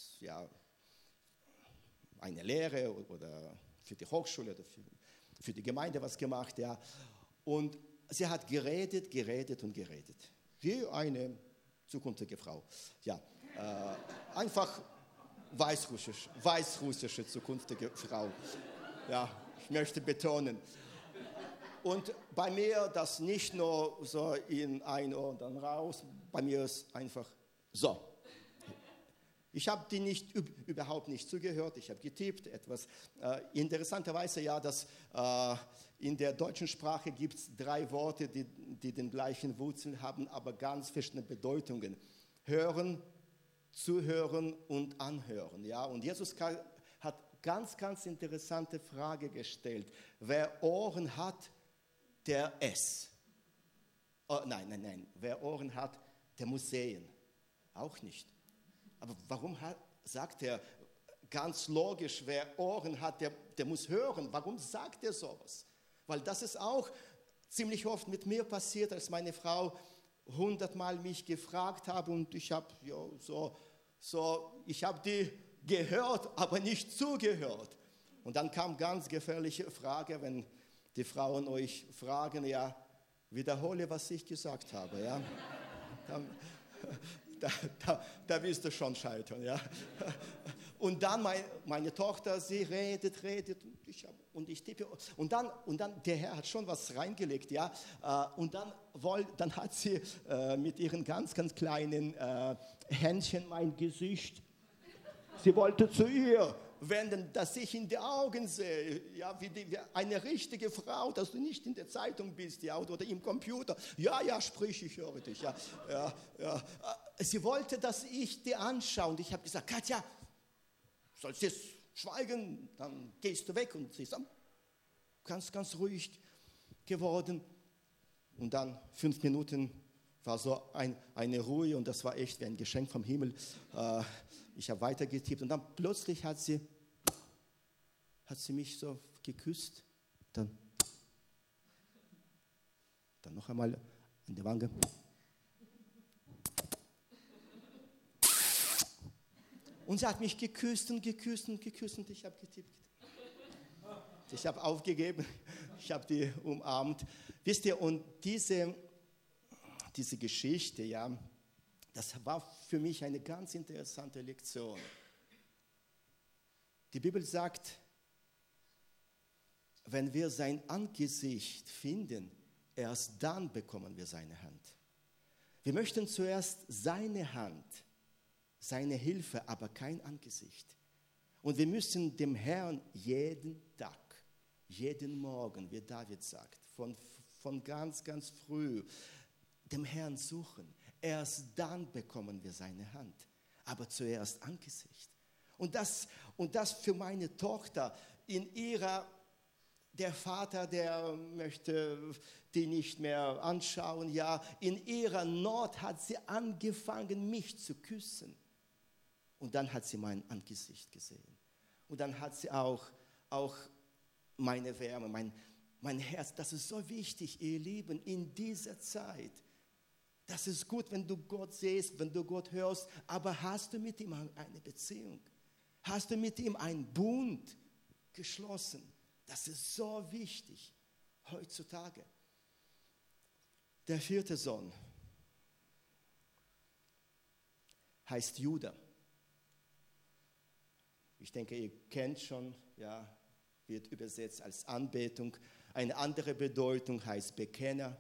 eine Lehre oder für die Hochschule oder für die Gemeinde was gemacht, ja, und sie hat geredet, wie eine zukünftige Frau, ja, einfach weißrussische zukünftige Frau, ja, ich möchte betonen. Und bei mir das nicht nur so in ein Ohr und dann raus, bei mir ist einfach so. Ich habe die überhaupt nicht zugehört, ich habe getippt, etwas. Interessanterweise ja, dass in der deutschen Sprache gibt es 3 Worte, die den gleichen Wurzeln haben, aber ganz verschiedene Bedeutungen. Hören, zuhören und anhören. Ja? Und Jesus hat ganz interessante Frage gestellt. Wer Ohren hat, der es. Oh, nein. Wer Ohren hat, der muss sehen. Auch nicht. Aber warum sagt er ganz logisch, wer Ohren hat, der muss hören? Warum sagt er sowas? Weil das ist auch ziemlich oft mit mir passiert, als meine Frau 100-mal mich gefragt habe und ich habe die gehört, aber nicht zugehört. Und dann kam ganz gefährliche Frage, wenn die Frauen euch fragen, ja, wiederhole, was ich gesagt habe, ja. Da wirst du schon scheitern, ja. Und dann meine Tochter, sie redet und ich tippe. Und dann, der Herr hat schon was reingelegt, ja. Und dann hat sie mit ihren ganz kleinen Händchen mein Gesicht, sie wollte zu ihr wenden, dass ich in die Augen sehe, ja, wie eine richtige Frau, dass du nicht in der Zeitung bist, ja, oder im Computer. Ja, sprich, ich höre dich, ja. Sie wollte, dass ich die anschaue und ich habe gesagt, Katja, sollst jetzt schweigen, dann gehst du weg. Und sie ist ganz ruhig geworden. Und dann 5 Minuten war so eine Ruhe und das war echt wie ein Geschenk vom Himmel. Ich habe weitergetippt und dann plötzlich hat sie mich so geküsst. Dann noch einmal an die Wange. Und sie hat mich geküsst und ich habe getippt. Ich habe aufgegeben, ich habe die umarmt. Wisst ihr, und diese Geschichte, ja, das war für mich eine ganz interessante Lektion. Die Bibel sagt, wenn wir sein Angesicht finden, erst dann bekommen wir seine Hand. Wir möchten zuerst seine Hand, seine Hilfe, aber kein Angesicht. Und wir müssen dem Herrn jeden Tag, jeden Morgen, wie David sagt, von ganz früh, dem Herrn suchen. Erst dann bekommen wir seine Hand, aber zuerst Angesicht. Und das für meine Tochter, der Vater, der möchte die nicht mehr anschauen, ja, in ihrer Not hat sie angefangen, mich zu küssen. Und dann hat sie mein Angesicht gesehen. Und dann hat sie auch meine Wärme, mein Herz. Das ist so wichtig, ihr Lieben, in dieser Zeit. Das ist gut, wenn du Gott siehst, wenn du Gott hörst, aber hast du mit ihm eine Beziehung? Hast du mit ihm einen Bund geschlossen? Das ist so wichtig heutzutage. Der 4. Sohn heißt Juda. Ich denke, ihr kennt schon, ja, wird übersetzt als Anbetung. Eine andere Bedeutung heißt Bekenner,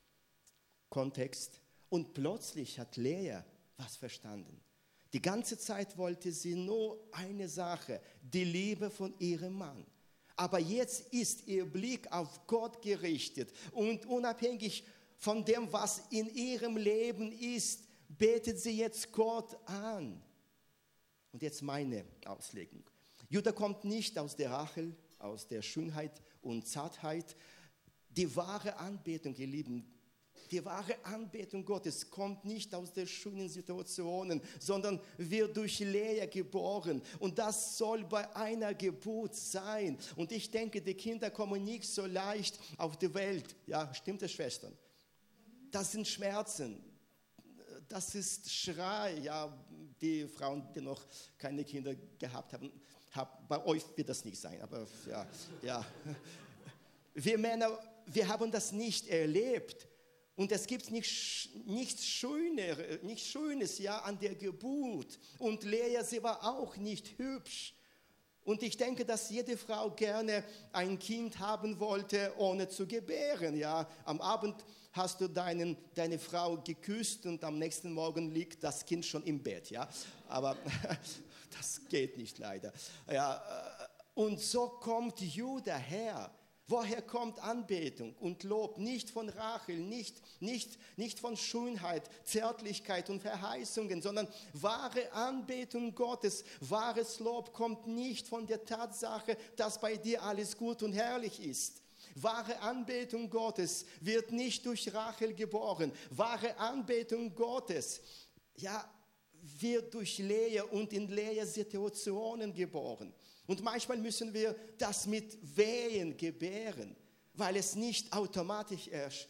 Kontext. Und plötzlich hat Lea was verstanden. Die ganze Zeit wollte sie nur eine Sache, die Liebe von ihrem Mann. Aber jetzt ist ihr Blick auf Gott gerichtet und unabhängig von dem, was in ihrem Leben ist, betet sie jetzt Gott an. Und jetzt meine Auslegung. Juda kommt nicht aus der Rachel, aus der Schönheit und Zartheit. Die wahre Anbetung, ihr Lieben, die wahre Anbetung Gottes kommt nicht aus den schönen Situationen, sondern wird durch Lea geboren. Und das soll bei einer Geburt sein. Und ich denke, die Kinder kommen nicht so leicht auf die Welt. Ja, stimmt es, Schwestern? Das sind Schmerzen. Das ist Schrei. Ja, die Frauen, die noch keine Kinder gehabt haben, bei euch wird das nicht sein. Aber ja. Wir Männer, wir haben das nicht erlebt. Und es gibt nichts Schönes ja, an der Geburt. Und Lea, sie war auch nicht hübsch. Und ich denke, dass jede Frau gerne ein Kind haben wollte, ohne zu gebären. Ja. Am Abend hast du deine Frau geküsst und am nächsten Morgen liegt das Kind schon im Bett. Ja. Aber das geht nicht leider. Ja. Und so kommt Juda her. Woher kommt Anbetung und Lob? Nicht von Rachel, nicht von Schönheit, Zärtlichkeit und Verheißungen, sondern wahre Anbetung Gottes, wahres Lob kommt nicht von der Tatsache, dass bei dir alles gut und herrlich ist. Wahre Anbetung Gottes wird nicht durch Rachel geboren. Wahre Anbetung Gottes, ja, wird durch Lea und in Lea-Situationen geboren. Und manchmal müssen wir das mit Wehen gebären, weil es nicht automatisch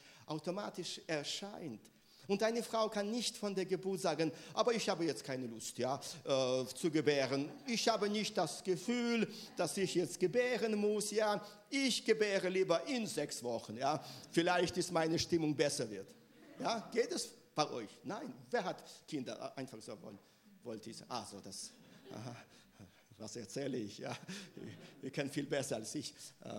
erscheint. Und eine Frau kann nicht von der Geburt sagen, aber ich habe jetzt keine Lust, ja, zu gebären. Ich habe nicht das Gefühl, dass ich jetzt gebären muss. Ja. Ich gebäre lieber in 6 Wochen. Ja. Vielleicht ist meine Stimmung besser wird. Ja. Geht es bei euch? Nein. Wer hat Kinder einfach so wollte ich? Ah, so das. Aha. Was erzähle ich? Ja, ihr kennt viel besser als ich.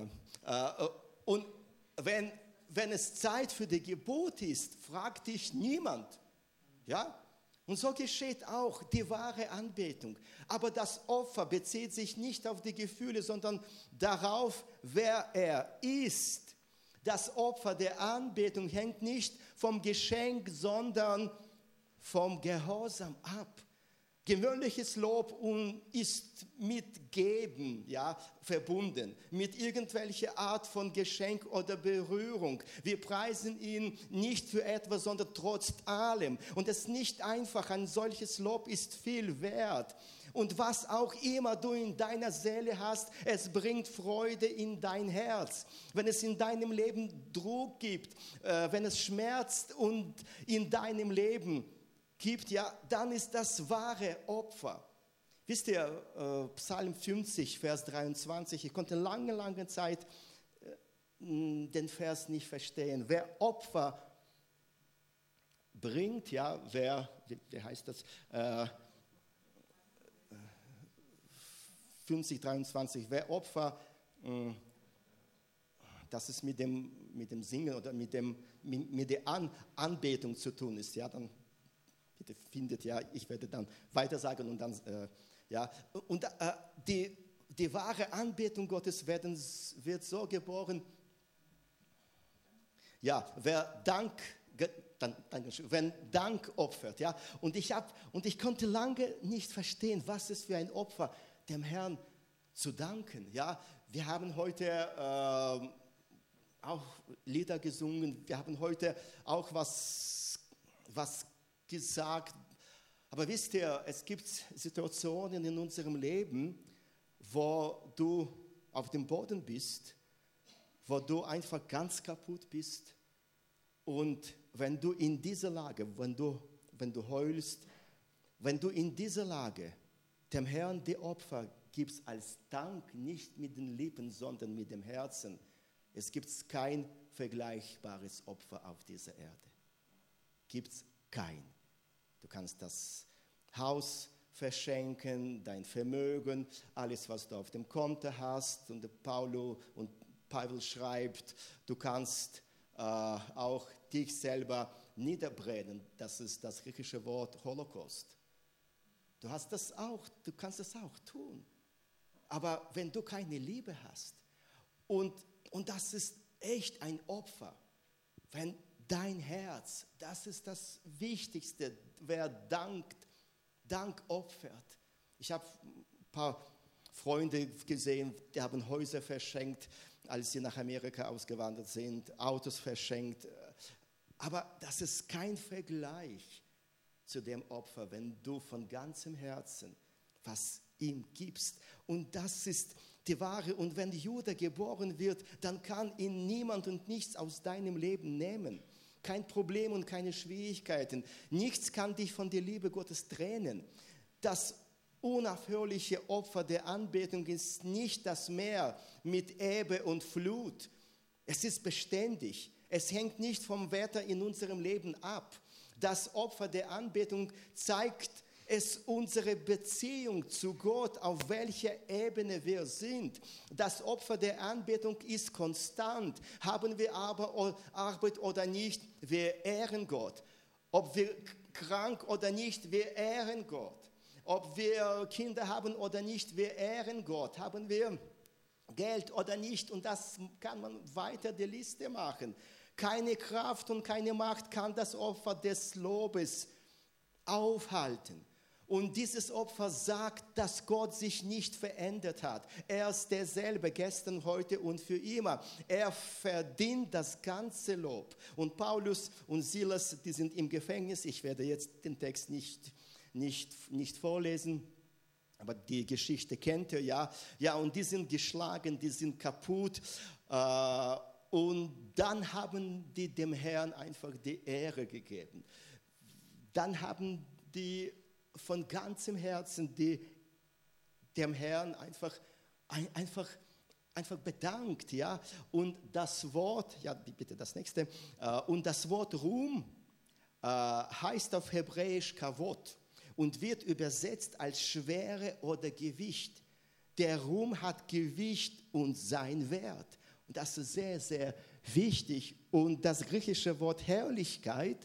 Und wenn es Zeit für die Geburt ist, fragt dich niemand. Ja? Und so geschieht auch die wahre Anbetung. Aber das Opfer bezieht sich nicht auf die Gefühle, sondern darauf, wer er ist. Das Opfer der Anbetung hängt nicht vom Geschenk, sondern vom Gehorsam ab. Gewöhnliches Lob ist mit Geben ja, verbunden, mit irgendwelcher Art von Geschenk oder Berührung. Wir preisen ihn nicht für etwas, sondern trotz allem. Und es ist nicht einfach, ein solches Lob ist viel wert. Und was auch immer du in deiner Seele hast, es bringt Freude in dein Herz. Wenn es in deinem Leben Druck gibt, wenn es schmerzt und in deinem Leben gibt, ja, dann ist das wahre Opfer. Wisst ihr, Psalm 50, Vers 23, ich konnte lange Zeit den Vers nicht verstehen. Wer Opfer bringt, ja, wie heißt das? 50, 23, wer Opfer, dass es mit dem Singen oder mit der Anbetung zu tun ist, ja, dann bitte findet, ja, ich werde dann weiter sagen und dann, ja, und die wahre Anbetung Gottes wird so geboren, ja, wenn Dank opfert, ja, und ich konnte lange nicht verstehen, was es für ein Opfer, dem Herrn zu danken, ja, wir haben heute auch Lieder gesungen, wir haben heute auch was gesagt. Aber wisst ihr, es gibt Situationen in unserem Leben, wo du auf dem Boden bist, wo du einfach ganz kaputt bist und wenn du in dieser Lage, wenn du heulst, wenn du in dieser Lage dem Herrn die Opfer gibst als Dank, nicht mit den Lippen, sondern mit dem Herzen, es gibt kein vergleichbares Opfer auf dieser Erde. Gibt es kein. Du kannst das Haus verschenken, dein Vermögen, alles, was du auf dem Konto hast. Und Pavel schreibt, du kannst auch dich selber niederbrennen. Das ist das griechische Wort Holocaust. Du kannst das auch tun. Aber wenn du keine Liebe hast, und das ist echt ein Opfer, wenn dein Herz, das ist das Wichtigste, wer Dank opfert. Ich habe ein paar Freunde gesehen, die haben Häuser verschenkt, als sie nach Amerika ausgewandert sind, Autos verschenkt. Aber das ist kein Vergleich zu dem Opfer, wenn du von ganzem Herzen was ihm gibst. Und das ist die Wahre. Und wenn Judah geboren wird, dann kann ihn niemand und nichts aus deinem Leben nehmen. Kein Problem und keine Schwierigkeiten. Nichts kann dich von der Liebe Gottes trennen. Das unaufhörliche Opfer der Anbetung ist nicht das Meer mit Ebbe und Flut. Es ist beständig. Es hängt nicht vom Wetter in unserem Leben ab. Das Opfer der Anbetung zeigt es unsere Beziehung zu Gott, auf welcher Ebene wir sind. Das Opfer der Anbetung ist konstant. Haben wir aber Arbeit oder nicht, wir ehren Gott. Ob wir krank oder nicht, wir ehren Gott. Ob wir Kinder haben oder nicht, wir ehren Gott. Haben wir Geld oder nicht, und das kann man weiter die Liste machen. Keine Kraft und keine Macht kann das Opfer des Lobes aufhalten. Und dieses Opfer sagt, dass Gott sich nicht verändert hat. Er ist derselbe, gestern, heute und für immer. Er verdient das ganze Lob. Und Paulus und Silas, die sind im Gefängnis. Ich werde jetzt den Text nicht vorlesen, aber die Geschichte kennt ihr, ja. Ja, und die sind geschlagen, die sind kaputt. Und dann haben die dem Herrn einfach die Ehre gegeben. Dann haben die von ganzem Herzen dem Herrn einfach bedankt, ja. Und das Wort, ja bitte das nächste, und das Wort Ruhm heißt auf Hebräisch Kavod und wird übersetzt als Schwere oder Gewicht. Der Ruhm hat Gewicht und seinen Wert. Und das ist sehr, sehr wichtig. Und das griechische Wort Herrlichkeit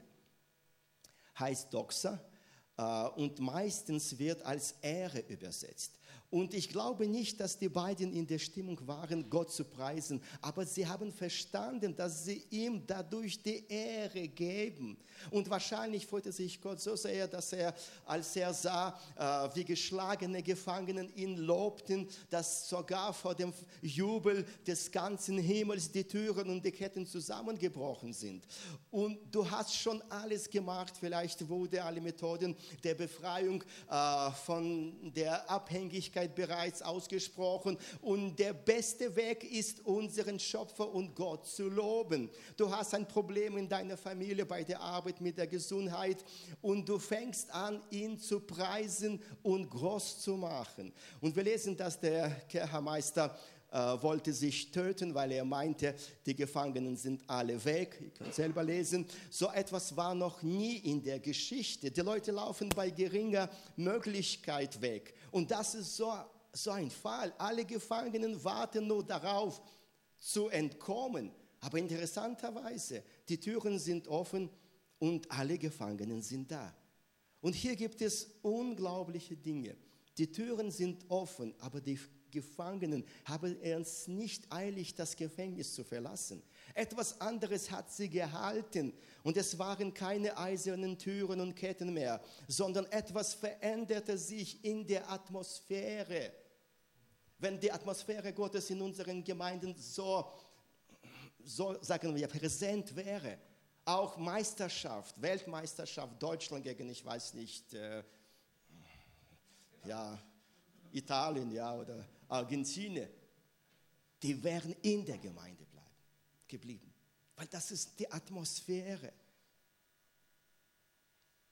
heißt Doxa. Und meistens wird als Ehre übersetzt. Und ich glaube nicht, dass die beiden in der Stimmung waren, Gott zu preisen, aber sie haben verstanden, dass sie ihm dadurch die Ehre geben. Und wahrscheinlich freute sich Gott so sehr, dass als er sah, wie geschlagene Gefangenen ihn lobten, dass sogar vor dem Jubel des ganzen Himmels die Türen und die Ketten zusammengebrochen sind. Und du hast schon alles gemacht, vielleicht wurde alle Methoden der Befreiung von der Abhängigkeit bereits ausgesprochen, und der beste Weg ist, unseren Schöpfer und Gott zu loben. Du hast ein Problem in deiner Familie, bei der Arbeit, mit der Gesundheit, und du fängst an, ihn zu preisen und groß zu machen. Und wir lesen, dass der Kerkermeister wollte sich töten, weil er meinte, die Gefangenen sind alle weg. Ihr könnt selber lesen. So etwas war noch nie in der Geschichte. Die Leute laufen bei geringer Möglichkeit weg. Und das ist so ein Fall. Alle Gefangenen warten nur darauf, zu entkommen. Aber interessanterweise, die Türen sind offen und alle Gefangenen sind da. Und hier gibt es unglaubliche Dinge. Die Türen sind offen, aber die Gefangenen haben es nicht eilig, das Gefängnis zu verlassen. Etwas anderes hat sie gehalten, und es waren keine eisernen Türen und Ketten mehr, sondern etwas veränderte sich in der Atmosphäre. Wenn die Atmosphäre Gottes in unseren Gemeinden so sagen wir, präsent wäre, auch Meisterschaft, Weltmeisterschaft, Deutschland gegen, ich weiß nicht, Italien, oder Argentinien, die wären in der Gemeinde geblieben. Weil das ist die Atmosphäre.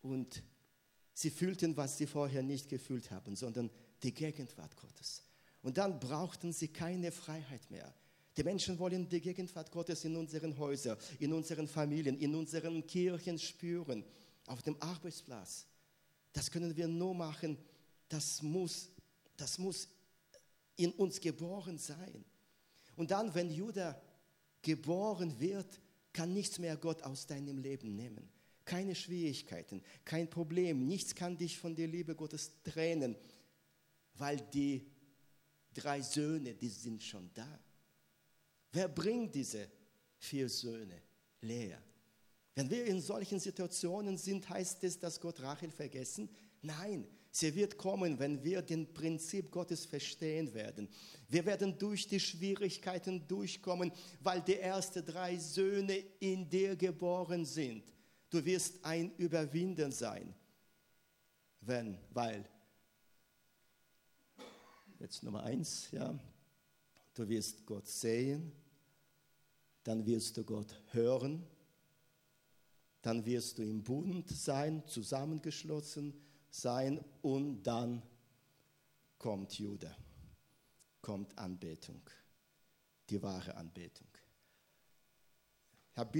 und sie fühlten, was sie vorher nicht gefühlt haben, sondern die Gegenwart Gottes. Und dann brauchten sie keine Freiheit mehr. Die Menschen wollen die Gegenwart Gottes in unseren Häusern, in unseren Familien, in unseren Kirchen spüren, auf dem Arbeitsplatz. Das können wir nur machen, das muss in uns geboren sein. Und dann, wenn Judah geboren wird, kann nichts mehr Gott aus deinem Leben nehmen. Keine Schwierigkeiten, kein Problem, nichts kann dich von der Liebe Gottes trennen, weil die 3 Söhne, die sind schon da. Wer bringt diese 4 Söhne? Lea. Wenn wir in solchen Situationen sind, heißt es, dass Gott Rachel vergessen? Nein, sie wird kommen, wenn wir den Prinzip Gottes verstehen werden. Wir werden durch die Schwierigkeiten durchkommen, weil die ersten 3 Söhne in dir geboren sind. Du wirst ein Überwinder sein. Weil, jetzt Nummer 1, ja, du wirst Gott sehen, dann wirst du Gott hören, dann wirst du im Bund sein, zusammengeschlossen sein und dann kommt Judah, kommt Anbetung, die wahre Anbetung. Ich habe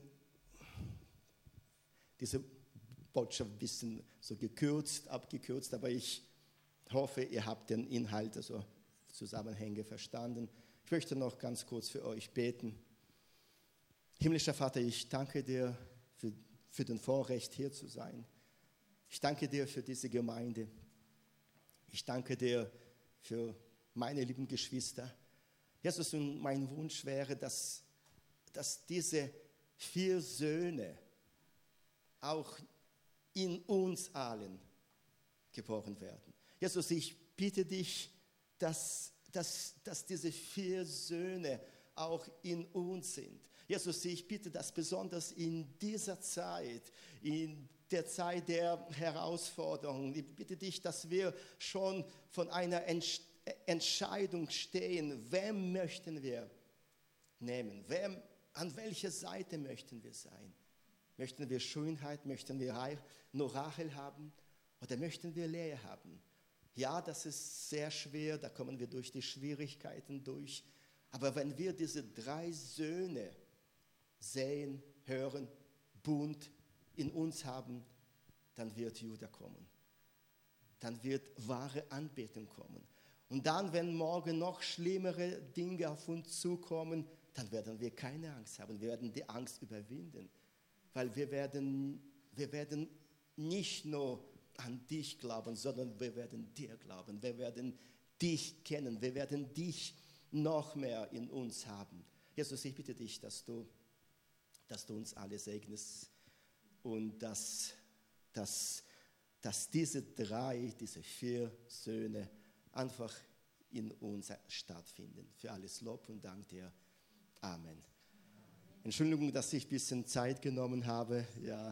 diese Botschaft ein bisschen so abgekürzt, aber ich hoffe, ihr habt den Inhalt, also Zusammenhänge verstanden. Ich möchte noch ganz kurz für euch beten. Himmlischer Vater, ich danke dir für den Vorrecht, hier zu sein. Ich danke dir für diese Gemeinde. Ich danke dir für meine lieben Geschwister. Jesus, und mein Wunsch wäre, dass diese 4 Söhne auch in uns allen geboren werden. Jesus, ich bitte dich, dass diese 4 Söhne auch in uns sind. Jesus, ich bitte, dass besonders in dieser Zeit, in der Zeit der Herausforderung, ich bitte dich, dass wir schon von einer Entscheidung stehen, wem möchten wir nehmen, an welcher Seite möchten wir sein. Möchten wir Schönheit, möchten wir nur Rachel haben oder möchten wir Lea haben? Ja, das ist sehr schwer, da kommen wir durch die Schwierigkeiten durch. Aber wenn wir diese 3 Söhne sehen, hören, Bund in uns haben, dann wird Judah kommen. Dann wird wahre Anbetung kommen. Und dann, wenn morgen noch schlimmere Dinge auf uns zukommen, dann werden wir keine Angst haben. Wir werden die Angst überwinden. Weil wir werden nicht nur an dich glauben, sondern wir werden dir glauben. Wir werden dich kennen. Wir werden dich noch mehr in uns haben. Jesus, ich bitte dich, dass du uns alle segnest und dass diese 4 Söhne einfach in uns stattfinden. Für alles Lob und Dank dir. Amen. Entschuldigung, dass ich ein bisschen Zeit genommen habe. Ja.